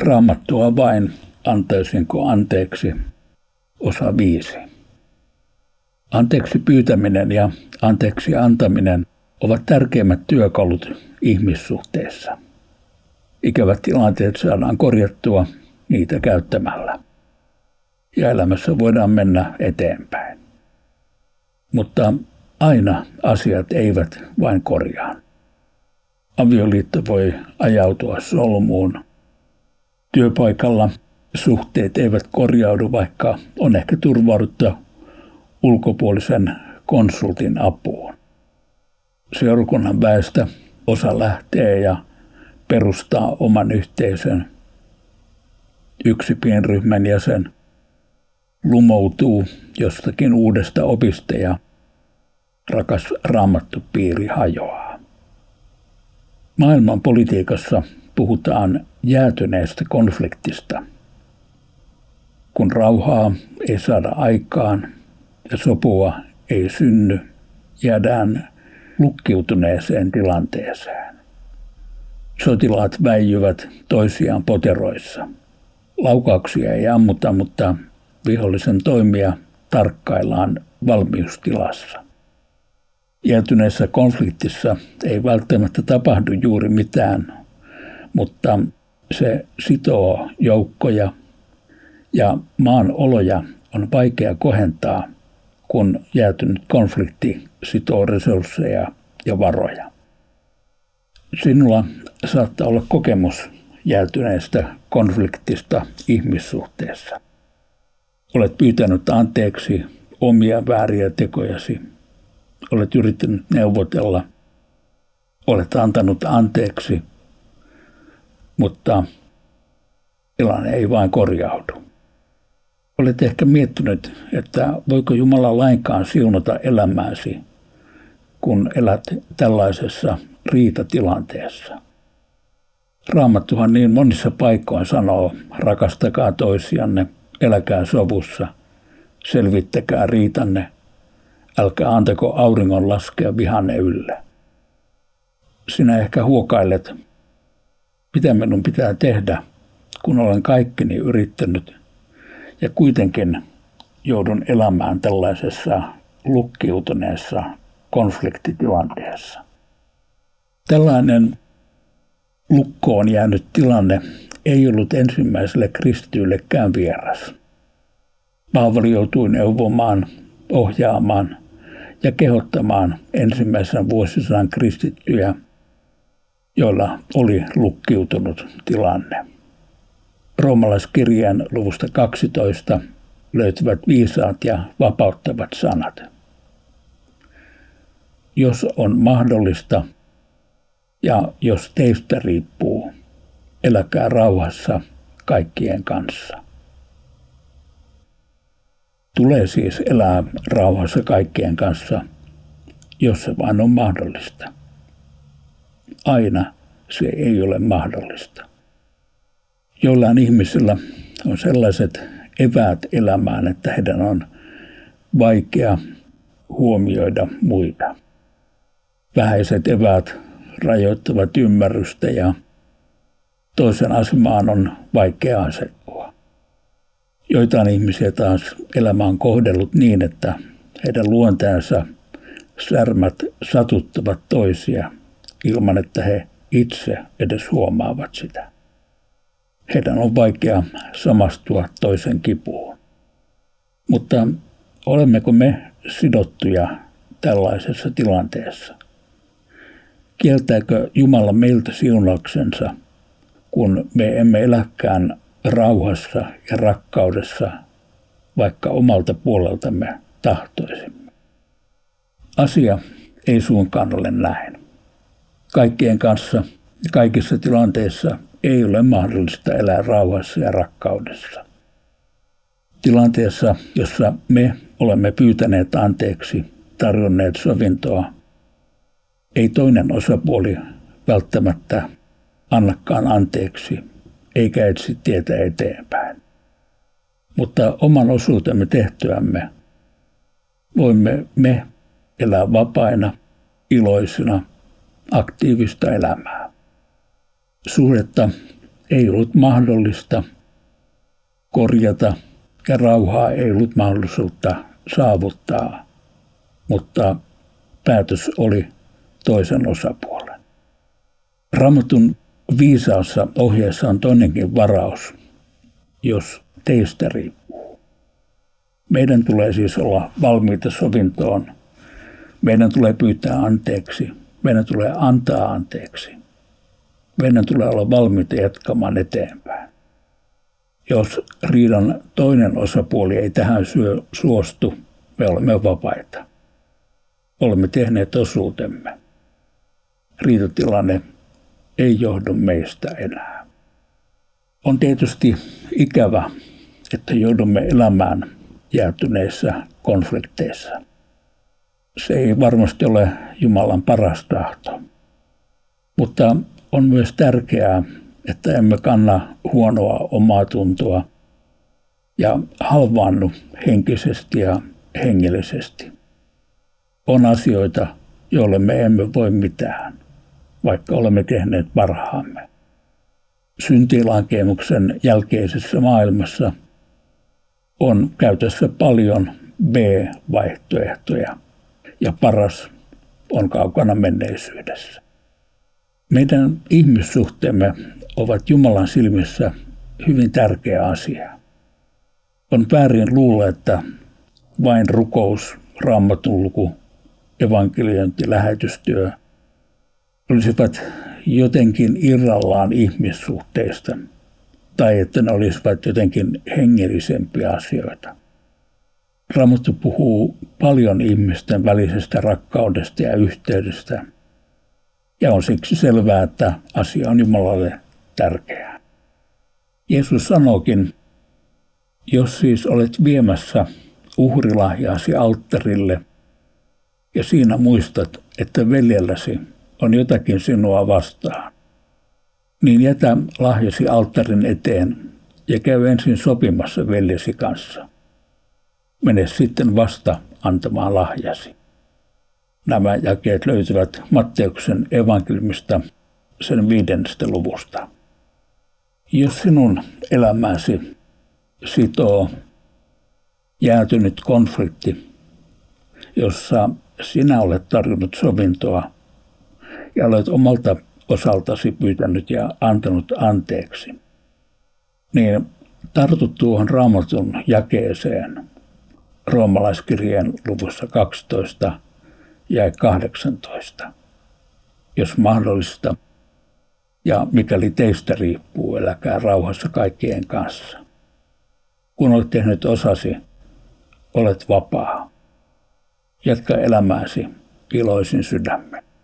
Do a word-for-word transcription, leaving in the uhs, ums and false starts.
Raamattua vain, antaisinko anteeksi, osa viisi. Anteeksi pyytäminen ja anteeksi antaminen ovat tärkeimmät työkalut ihmissuhteessa. Ikävät tilanteet saadaan korjattua niitä käyttämällä. Ja elämässä voidaan mennä eteenpäin. Mutta aina asiat eivät vain korjaa. Avioliitto voi ajautua solmuun. Työpaikalla suhteet eivät korjaudu, vaikka on ehkä turvauduttu ulkopuolisen konsultin apuun. Seurakunnan väestä osa lähtee ja perustaa oman yhteisön. Yksi pienryhmän jäsen lumoutuu jostakin uudesta opista ja rakas raamattupiiri hajoaa. Maailman politiikassa puhutaan jäätyneestä konfliktista. Kun rauhaa ei saada aikaan ja sopua ei synny, jäädään lukkiutuneeseen tilanteeseen. Sotilaat väijyvät toisiaan poteroissa. Laukauksia ei ammuta, mutta vihollisen toimia tarkkaillaan valmiustilassa. Jäätyneessä konfliktissa ei välttämättä tapahdu juuri mitään, mutta se sitoo joukkoja ja maan oloja on vaikea kohentaa, kun jäätynyt konflikti sitoo resursseja ja varoja. Sinulla saattaa olla kokemus jäätyneestä konfliktista ihmissuhteessa. Olet pyytänyt anteeksi omia vääriä tekojasi. Olet yrittänyt neuvotella. Olet antanut anteeksi, mutta tilanne ei vain korjaudu. Olet ehkä miettinyt, että voiko Jumala lainkaan siunata elämääsi, kun elät tällaisessa riitatilanteessa. Raamattuhan niin monissa paikoin sanoo, rakastakaa toisianne, eläkää sovussa, selvittäkää riitanne, älkää antako auringon laskea vihanne ylle. Sinä ehkä huokailet, mitä minun pitää tehdä, kun olen kaikkini yrittänyt ja kuitenkin joudun elämään tällaisessa lukkiutuneessa konfliktitilanteessa. Tällainen lukkoon jäänyt tilanne ei ollut ensimmäiselle kristityillekään vieras. Paavali joutui neuvomaan, ohjaamaan ja kehottamaan ensimmäisen vuosisadan kristittyjä, joilla oli lukkiutunut tilanne. Roomalaiskirjeen luvusta kaksitoista löytyvät viisaat ja vapauttavat sanat. Jos on mahdollista ja jos teistä riippuu, eläkää rauhassa kaikkien kanssa. Tulee siis elää rauhassa kaikkien kanssa, jos se vain on mahdollista. Aina se ei ole mahdollista. Joillain ihmisillä on sellaiset eväät elämään, että heidän on vaikea huomioida muita. Vähäiset eväät rajoittavat ymmärrystä ja toisen asemaan on vaikea asettua. Joitain ihmisiä taas elämä on kohdellut niin, että heidän luonteensa särmät satuttavat toisia ilman, että he itse edes huomaavat sitä. Heidän on vaikea samastua toisen kipuun. Mutta olemmeko me sidottuja tällaisessa tilanteessa? Kieltääkö Jumala meiltä siunauksensa, kun me emme eläkään rauhassa ja rakkaudessa, vaikka omalta puoleltamme tahtoisimme? Asia ei suinkaan ole näin. Kaikkien kanssa ja kaikissa tilanteissa ei ole mahdollista elää rauhassa ja rakkaudessa. Tilanteessa, jossa me olemme pyytäneet anteeksi, tarjonneet sovintoa, ei toinen osapuoli välttämättä annakaan anteeksi, eikä etsi tietä eteenpäin. Mutta oman osuutemme tehtyämme voimme me elää vapaina, iloisina, aktiivista elämää. Suhdetta ei ollut mahdollista korjata ja rauhaa ei ollut mahdollisuutta saavuttaa, mutta päätös oli toisen osapuolen. Raamatun viisaassa ohjeessa on toinenkin varaus, jos teistä riippuu. Meidän tulee siis olla valmiita sovintoon. Meidän tulee pyytää anteeksi. Meidän tulee antaa anteeksi. Meidän tulee olla valmiita jatkamaan eteenpäin. Jos riidan toinen osapuoli ei tähän syö, suostu, me olemme vapaita. Olemme tehneet osuutemme. Riitatilanne ei johdu meistä enää. On tietysti ikävä, että joudumme elämään jäätyneissä konflikteissa. Se ei varmasti ole Jumalan paras tahto. Mutta on myös tärkeää, että emme kanna huonoa omaa tuntoa ja halvaannu henkisesti ja hengellisesti. On asioita, joille me emme voi mitään, vaikka olemme tehneet parhaamme. Syntilankemuksen jälkeisessä maailmassa on käytössä paljon B-vaihtoehtoja ja paras on kaukana menneisyydessä. Meidän ihmissuhteemme ovat Jumalan silmissä hyvin tärkeä asia. On väärin luulla, että vain rukous, raamatun luku, evankeliointi, lähetystyö olisivat jotenkin irrallaan ihmissuhteista tai että ne olisivat jotenkin hengellisempiä asioita. Raamattu puhuu paljon ihmisten välisestä rakkaudesta ja yhteydestä ja on siksi selvää, että asia on Jumalalle tärkeää. Jeesus sanookin, jos siis olet viemässä uhrilahjaasi alttarille ja siinä muistat, että veljelläsi on jotakin sinua vastaan, niin jätä lahjasi alttarin eteen ja käy ensin sopimassa veljesi kanssa. Mene sitten vasta antamaan lahjasi. Nämä jakeet löytyvät Matteuksen evankeliumista sen viidennestä luvusta. Jos sinun elämäsi sitoo jäätynyt konflikti, jossa sinä olet tarjonnut sovintoa ja olet omalta osaltasi pyytänyt ja antanut anteeksi, niin tartu tuohon Raamatun jakeeseen Roomalaiskirjeen luvussa kaksitoista ja kahdeksantoista. Jos mahdollista, ja mikäli teistä riippuu, eläkää rauhassa kaikkien kanssa. Kun olet tehnyt osasi, olet vapaa. Jatka elämääsi iloisin sydämen.